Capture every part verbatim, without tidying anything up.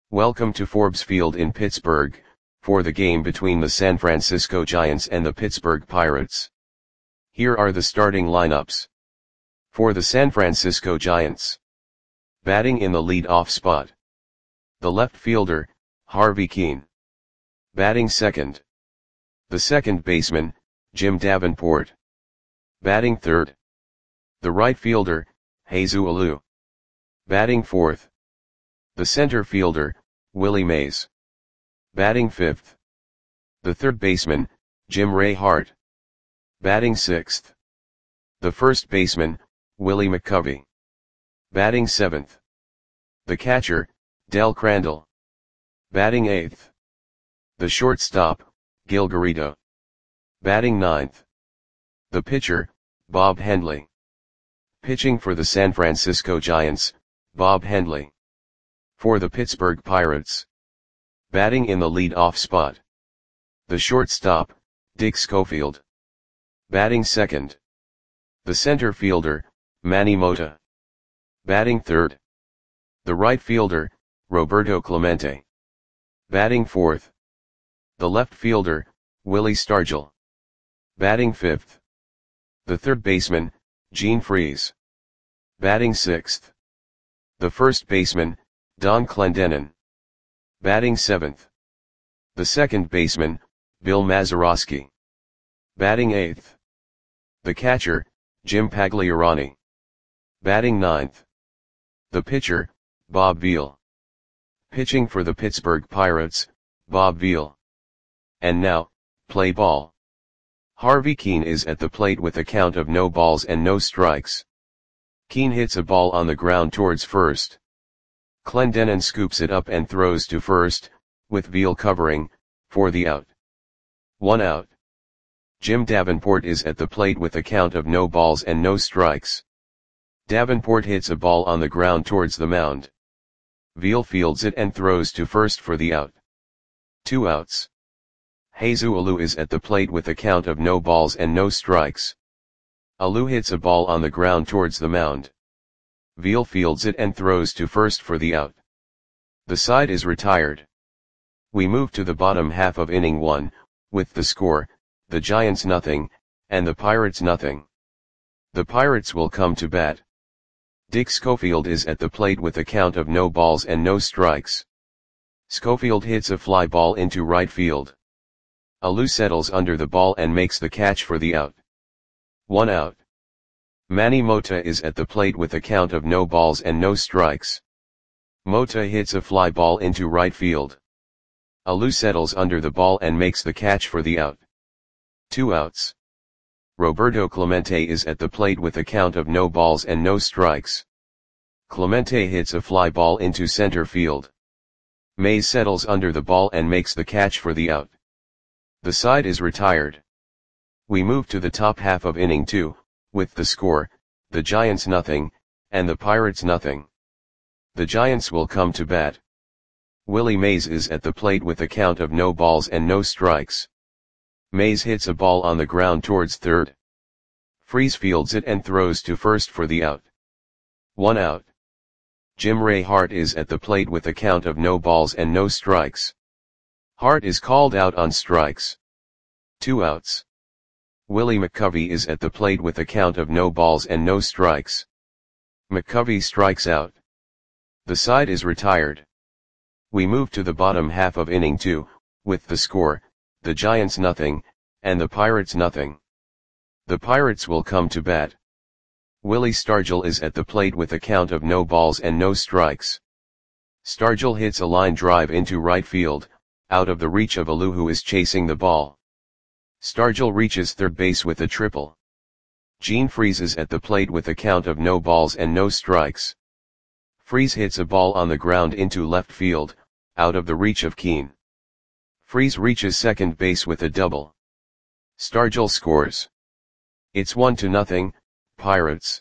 Welcome to Forbes Field in Pittsburgh, for the game between the San Francisco Giants and the Pittsburgh Pirates. Here are the starting lineups. For the San Francisco Giants. Batting in the lead-off spot. The left fielder, Harvey Kuenn. Batting second. The second baseman, Jim Davenport. Batting third. The right fielder, Jesus Alou. Batting fourth. The center fielder, Willie Mays. Batting fifth. The third baseman, Jim Ray Hart. Batting sixth. The first baseman, Willie McCovey. Batting seventh. The catcher, Del Crandall. Batting eighth. The shortstop, Gil Garrido. Batting ninth. The pitcher, Bob Hendley. Pitching for the San Francisco Giants, Bob Hendley. For the Pittsburgh Pirates. Batting in the lead-off spot. The shortstop, Dick Schofield. Batting second. The center fielder, Manny Mota. Batting third. The right fielder, Roberto Clemente. Batting fourth. The left fielder, Willie Stargell. Batting fifth. The third baseman, Gene Freese. Batting sixth. The first baseman, Don Clendenon. Batting seventh. The second baseman, Bill Mazeroski. Batting eighth. The catcher, Jim Pagliarani. Batting ninth. The pitcher, Bob Veal. Pitching for the Pittsburgh Pirates, Bob Veal. And now, play ball. Harvey Kuenn is at the plate with a count of no balls and no strikes. Kuenn hits a ball on the ground towards first. Clendenon scoops it up and throws to first, with Veal covering, for the out. One out. Jim Davenport is at the plate with a count of no balls and no strikes. Davenport hits a ball on the ground towards the mound. Veal fields it and throws to first for the out. Two outs. Jesus Alou is at the plate with a count of no balls and no strikes. Alou hits a ball on the ground towards the mound. Veal fields it and throws to first for the out. The side is retired. We move to the bottom half of inning one, with the score, the Giants nothing, and the Pirates nothing. The Pirates will come to bat. Dick Schofield is at the plate with a count of no balls and no strikes. Schofield hits a fly ball into right field. Alou settles under the ball and makes the catch for the out. One out. Manny Mota is at the plate with a count of no balls and no strikes. Mota hits a fly ball into right field. Alou settles under the ball and makes the catch for the out. Two outs. Roberto Clemente is at the plate with a count of no balls and no strikes. Clemente hits a fly ball into center field. Mays settles under the ball and makes the catch for the out. The side is retired. We move to the top half of inning two, with the score, the Giants nothing, and the Pirates nothing. The Giants will come to bat. Willie Mays is at the plate with a count of no balls and no strikes. Mays hits a ball on the ground towards third. Freese fields it and throws to first for the out. One out. Jim Ray Hart is at the plate with a count of no balls and no strikes. Hart is called out on strikes. Two outs. Willie McCovey is at the plate with a count of no balls and no strikes. McCovey strikes out. The side is retired. We move to the bottom half of inning two, with the score, the Giants nothing, and the Pirates nothing. The Pirates will come to bat. Willie Stargell is at the plate with a count of no balls and no strikes. Stargell hits a line drive into right field, out of the reach of Alou who is chasing the ball. Stargell reaches third base with a triple. Gene Freese is at the plate with a count of no balls and no strikes. Freese hits a ball on the ground into left field, out of the reach of Kuenn. Freese reaches second base with a double. Stargell scores. It's one to nothing, Pirates.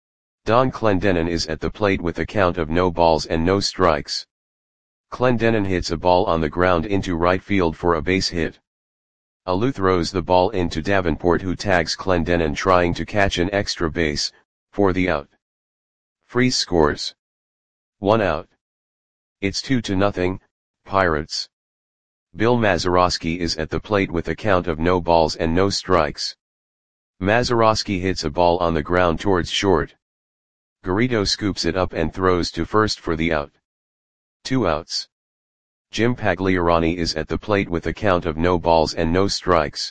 Don Clendenon is at the plate with a count of no balls and no strikes. Clendenon hits a ball on the ground into right field for a base hit. Alou throws the ball into Davenport who tags Clendenon trying to catch an extra base, for the out. Freese scores. One out. It's two to nothing, Pirates. Bill Mazeroski is at the plate with a count of no balls and no strikes. Mazeroski hits a ball on the ground towards short. Garrido scoops it up and throws to first for the out. Two outs. Jim Pagliarani is at the plate with a count of no balls and no strikes.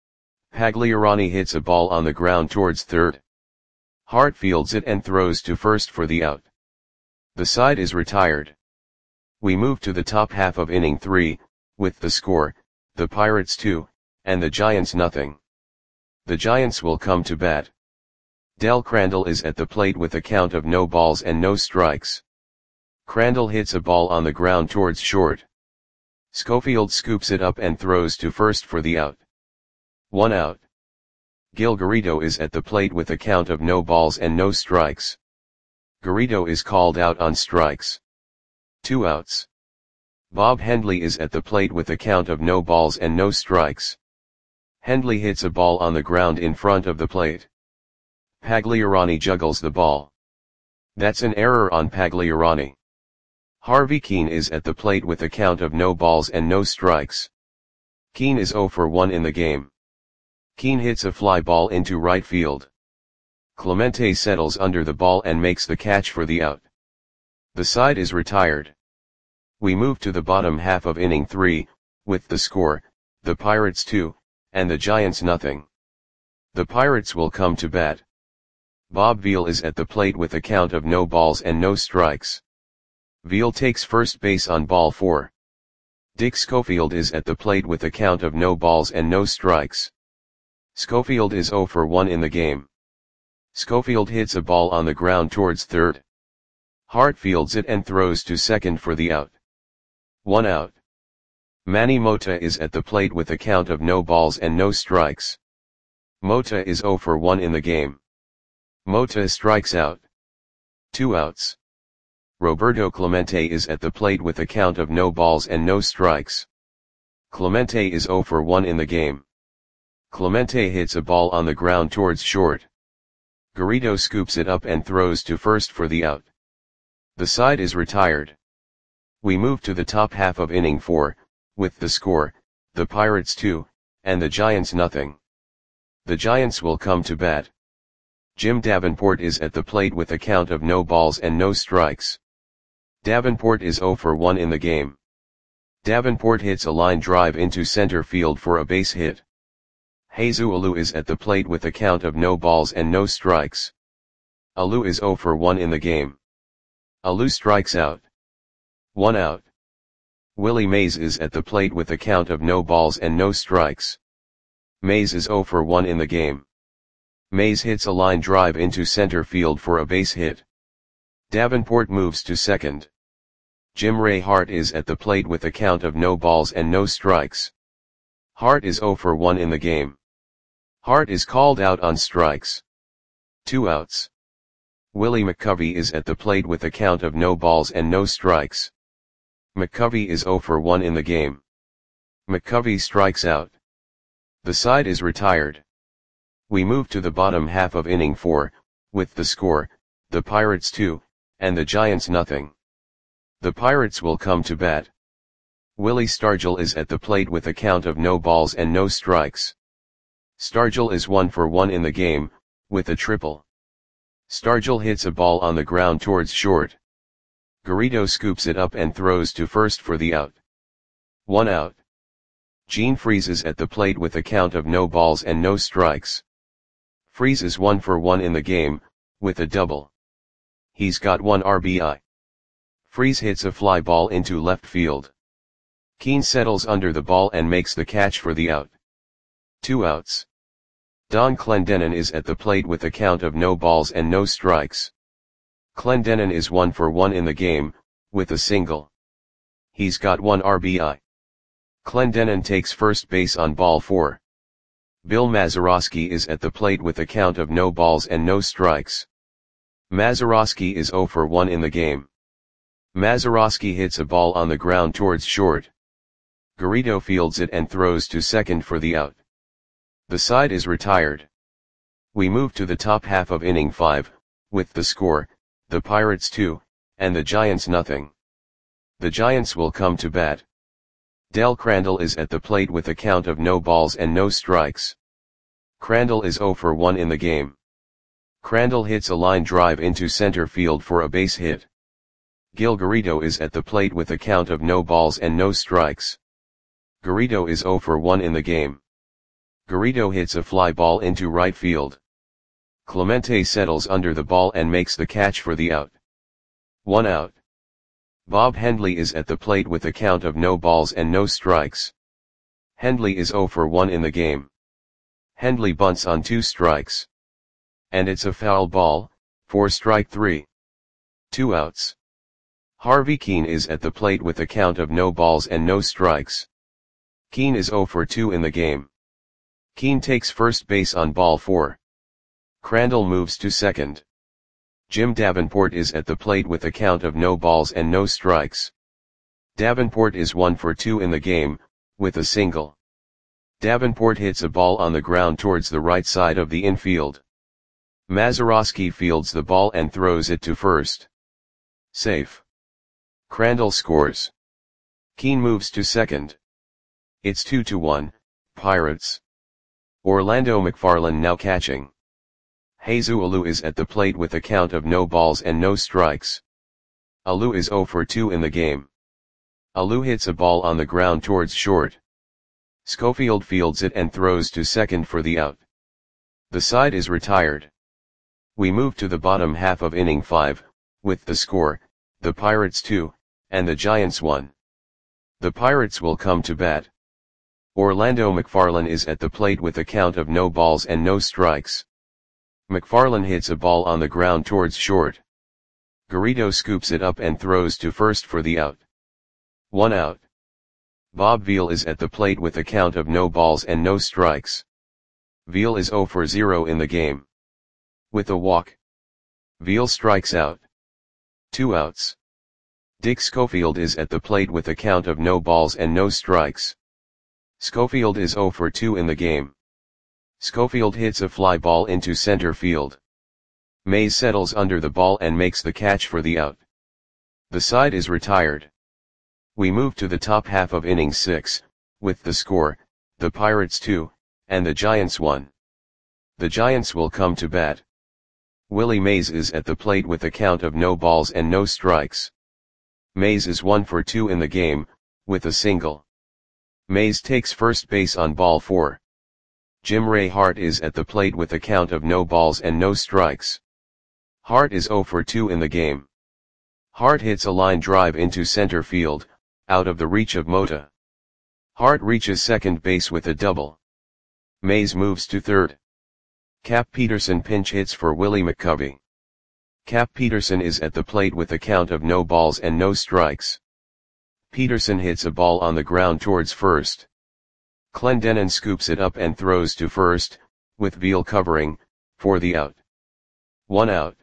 Pagliarani hits a ball on the ground towards third. Hart fields it and throws to first for the out. The side is retired. We move to the top half of inning three, with the score, the Pirates two, and the Giants nothing. The Giants will come to bat. Del Crandall is at the plate with a count of no balls and no strikes. Crandall hits a ball on the ground towards short. Schofield scoops it up and throws to first for the out. One out. Gil Garrido is at the plate with a count of no balls and no strikes. Garrido is called out on strikes. Two outs. Bob Hendley is at the plate with a count of no balls and no strikes. Hendley hits a ball on the ground in front of the plate. Pagliarani juggles the ball. That's an error on Pagliarani. Harvey Keene is at the plate with a count of no balls and no strikes. Keene is oh for one in the game. Keene hits a fly ball into right field. Clemente settles under the ball and makes the catch for the out. The side is retired. We move to the bottom half of inning three, with the score, the Pirates two, and the Giants nothing. The Pirates will come to bat. Bob Veal is at the plate with a count of no balls and no strikes. Veal takes first base on ball four. Dick Schofield is at the plate with a count of no balls and no strikes. Schofield is oh for one in the game. Schofield hits a ball on the ground towards third. Hart fields it and throws to second for the out. One out. Manny Mota is at the plate with a count of no balls and no strikes. Mota is oh for one in the game. Mota strikes out. Two outs. Roberto Clemente is at the plate with a count of no balls and no strikes. Clemente is oh for one in the game. Clemente hits a ball on the ground towards short. Garrido scoops it up and throws to first for the out. The side is retired. We move to the top half of inning four, with the score, the Pirates two, and the Giants nothing. The Giants will come to bat. Jim Davenport is at the plate with a count of no balls and no strikes. Davenport is oh for one in the game. Davenport hits a line drive into center field for a base hit. Jesus Alou is at the plate with a count of no balls and no strikes. Alou is oh for one in the game. Alou strikes out. One out. Willie Mays is at the plate with a count of no balls and no strikes. Mays is oh for one in the game. Mays hits a line drive into center field for a base hit. Davenport moves to second. Jim Ray Hart is at the plate with a count of no balls and no strikes. Hart is oh for one in the game. Hart is called out on strikes. Two outs. Willie McCovey is at the plate with a count of no balls and no strikes. McCovey is oh for one in the game. McCovey strikes out. The side is retired. We move to the bottom half of inning four, with the score, the Pirates two, and the Giants nothing. The Pirates will come to bat. Willie Stargell is at the plate with a count of no balls and no strikes. Stargell is one for one in the game, with a triple. Stargell hits a ball on the ground towards short. Garrido scoops it up and throws to first for the out. One out. Gene Freese is at the plate with a count of no balls and no strikes. Freese is one for one in the game, with a double. He's got one R B I. Freese hits a fly ball into left field. Keene settles under the ball and makes the catch for the out. Two outs. Don Clendenon is at the plate with a count of no balls and no strikes. Clendenon is one for one in the game, with a single. He's got one R B I. Clendenon takes first base on ball four. Bill Mazeroski is at the plate with a count of no balls and no strikes. Mazeroski is oh for one in the game. Mazeroski hits a ball on the ground towards short. Garrido fields it and throws to second for the out. The side is retired. We move to the top half of inning five, with the score, the Pirates two, and the Giants nothing. The Giants will come to bat. Del Crandall is at the plate with a count of no balls and no strikes. Crandall is zero for one in the game. Crandall hits a line drive into center field for a base hit. Gil Garrido is at the plate with a count of no balls and no strikes. Garrido is zero for one in the game. Garrido hits a fly ball into right field. Clemente settles under the ball and makes the catch for the out. One out. Bob Hendley is at the plate with a count of no balls and no strikes. Hendley is zero for one in the game. Hendley bunts on two strikes. And it's a foul ball, for strike three. Two outs. Harvey Kuenn is at the plate with a count of no balls and no strikes. Kuenn is zero for two in the game. Kuenn takes first base on ball four. Crandall moves to second. Jim Davenport is at the plate with a count of no balls and no strikes. Davenport is one for two in the game, with a single. Davenport hits a ball on the ground towards the right side of the infield. Mazeroski fields the ball and throws it to first. Safe. Crandall scores. Kuenn moves to second. It's two to one, Pirates. Orlando McFarland now catching. Jesus Alou is at the plate with a count of no balls and no strikes. Alou is zero for two in the game. Alou hits a ball on the ground towards short. Schofield fields it and throws to second for the out. The side is retired. We move to the bottom half of inning five, with the score, the Pirates two, and the Giants one. The Pirates will come to bat. Orlando McFarland is at the plate with a count of no balls and no strikes. McFarland hits a ball on the ground towards short. Garrido scoops it up and throws to first for the out. One out. Bob Veal is at the plate with a count of no balls and no strikes. Veal is zero for zero in the game. With a walk. Veal strikes out. Two outs. Dick Schofield is at the plate with a count of no balls and no strikes. Schofield is zero for two in the game. Schofield hits a fly ball into center field. Mays settles under the ball and makes the catch for the out. The side is retired. We move to the top half of inning six, with the score, the Pirates two, and the Giants one. The Giants will come to bat. Willie Mays is at the plate with a count of no balls and no strikes. Mays is one for two in the game, with a single. Mays takes first base on ball four. Jim Ray Hart is at the plate with a count of no balls and no strikes. Hart is zero for two in the game. Hart hits a line drive into center field, out of the reach of Mota. Hart reaches second base with a double. Mays moves to third. Cap Peterson pinch hits for Willie McCovey. Cap Peterson is at the plate with a count of no balls and no strikes. Peterson hits a ball on the ground towards first. Clendenon scoops it up and throws to first, with Veal covering, for the out. One out.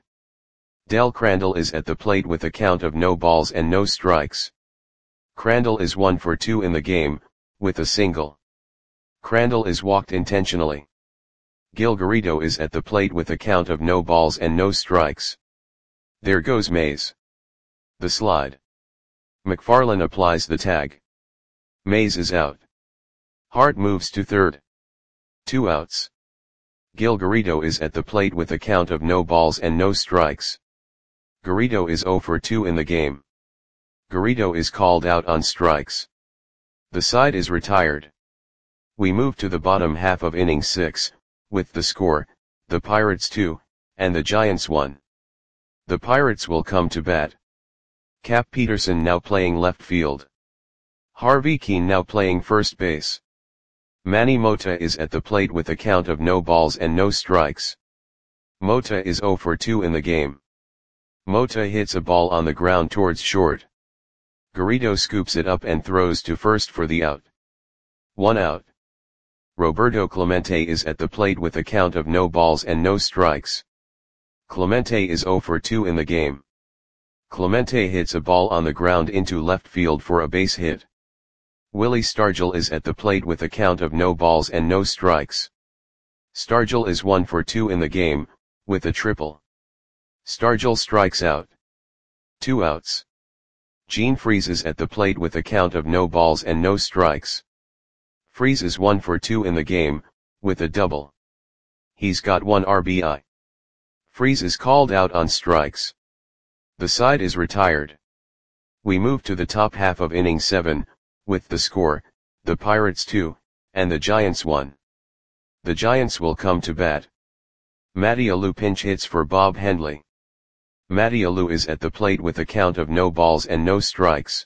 Del Crandall is at the plate with a count of no balls and no strikes. Crandall is one for two in the game, with a single. Crandall is walked intentionally. Gil Garrido is at the plate with a count of no balls and no strikes. There goes Mays. The slide. McFarland applies the tag. Mays is out. Hart moves to third. Two outs. Gil Garrido is at the plate with a count of no balls and no strikes. Garrido is zero for two in the game. Garrido is called out on strikes. The side is retired. We move to the bottom half of inning six, with the score, the Pirates two, and the Giants one. The Pirates will come to bat. Cap Peterson now playing left field. Harvey Kuenn now playing first base. Manny Mota is at the plate with a count of no balls and no strikes. Mota is zero for two in the game. Mota hits a ball on the ground towards short. Garrido scoops it up and throws to first for the out. One out. Roberto Clemente is at the plate with a count of no balls and no strikes. Clemente is zero for two in the game. Clemente hits a ball on the ground into left field for a base hit. Willie Stargell is at the plate with a count of no balls and no strikes. Stargell is one for two in the game, with a triple. Stargell strikes out. Two outs. Gene freezes at the plate with a count of no balls and no strikes. Freeze is one for two in the game, with a double. He's got one R B I. Freeze is called out on strikes. The side is retired. We move to the top half of inning seven, with the score, the Pirates two, and the Giants one. The Giants will come to bat. Matty Alou pinch hits for Bob Hendley. Matty Alou is at the plate with a count of no balls and no strikes.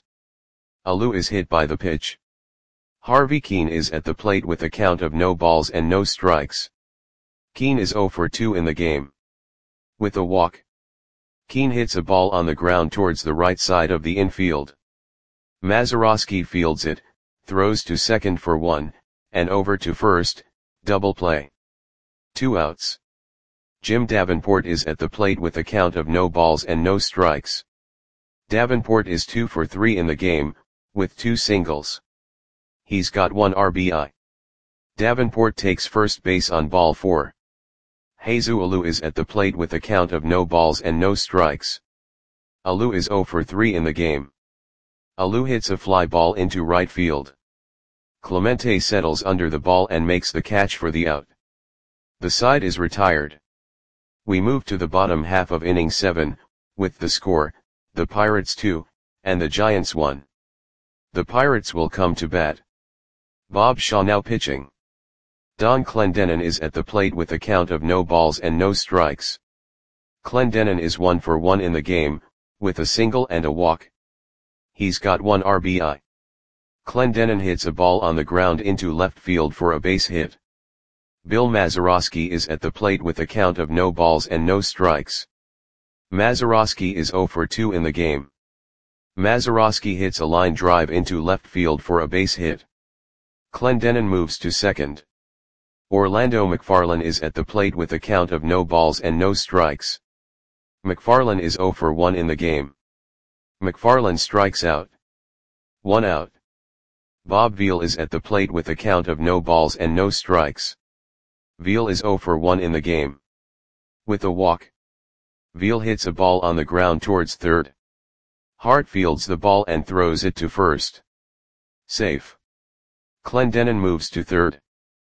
Alou is hit by the pitch. Harvey Keene is at the plate with a count of no balls and no strikes. Keene is zero for two in the game. With a walk, Keene hits a ball on the ground towards the right side of the infield. Mazeroski fields it, throws to second for one, and over to first, double play. Two outs. Jim Davenport is at the plate with a count of no balls and no strikes. Davenport is two for three in the game, with two singles. He's got one R B I. Davenport takes first base on ball four. Jesus Alou is at the plate with a count of no balls and no strikes. Alou is zero for three in the game. Alou hits a fly ball into right field. Clemente settles under the ball and makes the catch for the out. The side is retired. We move to the bottom half of inning seven, with the score, the Pirates two, and the Giants one. The Pirates will come to bat. Bob Shaw now pitching. Don Clendenon is at the plate with a count of no balls and no strikes. Clendenon is one for one in the game, with a single and a walk. He's got one R B I. Clendenon hits a ball on the ground into left field for a base hit. Bill Mazeroski is at the plate with a count of no balls and no strikes. Mazeroski is zero for two in the game. Mazeroski hits a line drive into left field for a base hit. Clendenon moves to second. Orlando McFarlane is at the plate with a count of no balls and no strikes. McFarlane is zero for one in the game. McFarlane strikes out. One out. Bob Veal is at the plate with a count of no balls and no strikes. Veal is zero for one in the game. With a walk, Veal hits a ball on the ground towards third. Hart fields the ball and throws it to first. Safe. Clendenon moves to third.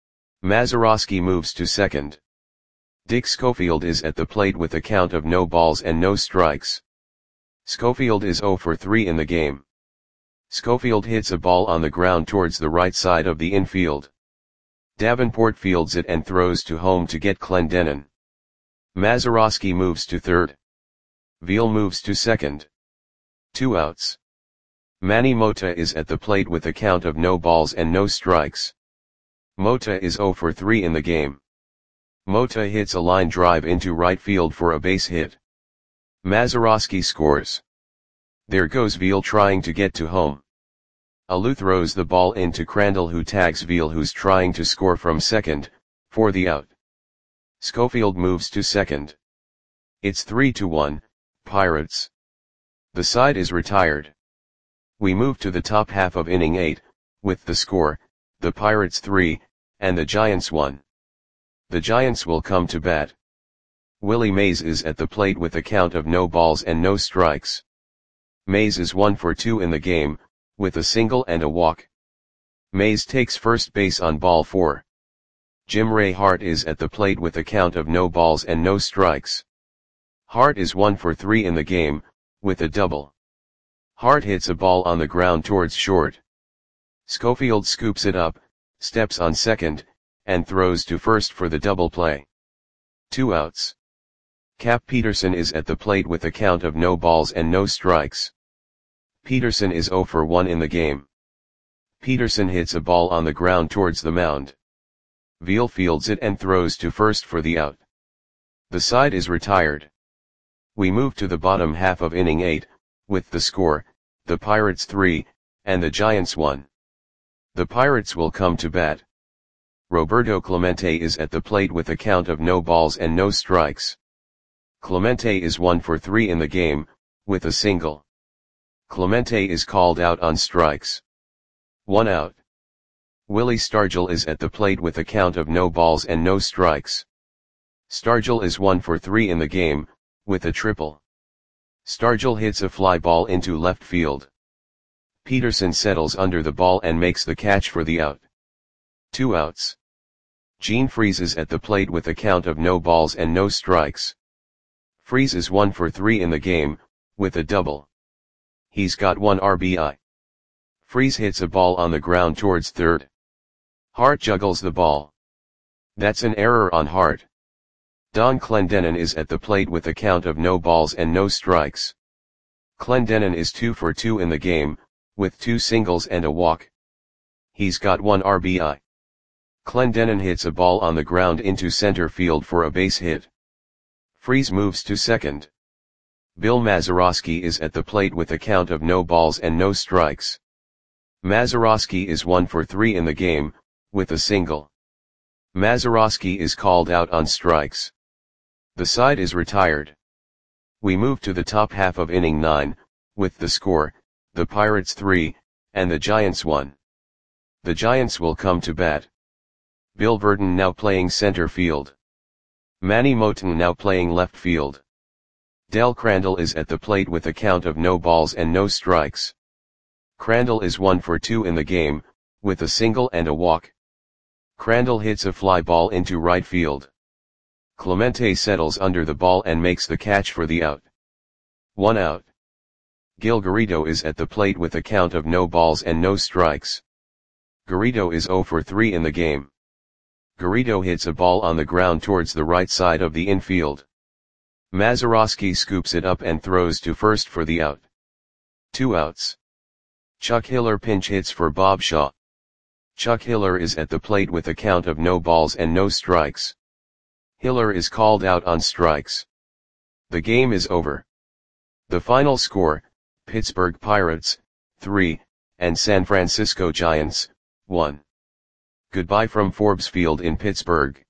Mazeroski moves to second. Dick Schofield is at the plate with a count of no balls and no strikes. Schofield is zero for three in the game. Schofield hits a ball on the ground towards the right side of the infield. Davenport fields it and throws to home to get Clendenon. Mazeroski moves to third. Veal moves to second. Two outs. Manny Mota is at the plate with a count of no balls and no strikes. Mota is zero for three in the game. Mota hits a line drive into right field for a base hit. Mazeroski scores. There goes Veal trying to get to home. Alou throws the ball into Crandall, who tags Veal, who's trying to score from second, for the out. Schofield moves to second. It's three to one, Pirates. The side is retired. We move to the top half of inning eight, with the score, the Pirates three, and the Giants one. The Giants will come to bat. Willie Mays is at the plate with a count of no balls and no strikes. Mays is one for two in the game, with a single and a walk. Mays takes first base on ball four. Jim Ray Hart is at the plate with a count of no balls and no strikes. Hart is one for three in the game, with a double. Hart hits a ball on the ground towards short. Schofield scoops it up, steps on second, and throws to first for the double play. Two outs. Cap Peterson is at the plate with a count of no balls and no strikes. Peterson is zero for one in the game. Peterson hits a ball on the ground towards the mound. Veal fields it and throws to first for the out. The side is retired. We move to the bottom half of inning eight, with the score, the Pirates three, and the Giants one. The Pirates will come to bat. Roberto Clemente is at the plate with a count of no balls and no strikes. Clemente is one for three in the game, with a single. Clemente is called out on strikes. One out. Willie Stargell is at the plate with a count of no balls and no strikes. Stargell is one for three in the game, with a triple. Stargell hits a fly ball into left field. Peterson settles under the ball and makes the catch for the out. Two outs. Gene freezes at the plate with a count of no balls and no strikes. Freese is one for three in the game, with a double. He's got one R B I. Freese hits a ball on the ground towards third. Hart juggles the ball. That's an error on Hart. Don Clendenon is at the plate with a count of no balls and no strikes. Clendenon is two for two in the game, with two singles and a walk. He's got one R B I. Clendenon hits a ball on the ground into center field for a base hit. Freese moves to second. Bill Mazeroski is at the plate with a count of no balls and no strikes. Mazeroski is one for three in the game, with a single. Mazeroski is called out on strikes. The side is retired. We move to the top half of inning nine, with the score, the Pirates three, and the Giants one. The Giants will come to bat. Bill Verdon now playing center field. Manny Moten now playing left field. Del Crandall is at the plate with a count of no balls and no strikes. Crandall is one for two in the game, with a single and a walk. Crandall hits a fly ball into right field. Clemente settles under the ball and makes the catch for the out. One out. Gil Garrido is at the plate with a count of no balls and no strikes. Garrido is zero for three in the game. Garrido hits a ball on the ground towards the right side of the infield. Mazeroski scoops it up and throws to first for the out. Two outs. Chuck Hiller pinch hits for Bob Shaw. Chuck Hiller is at the plate with a count of no balls and no strikes. Hiller is called out on strikes. The game is over. The final score, Pittsburgh Pirates, three, and San Francisco Giants, one. Goodbye from Forbes Field in Pittsburgh.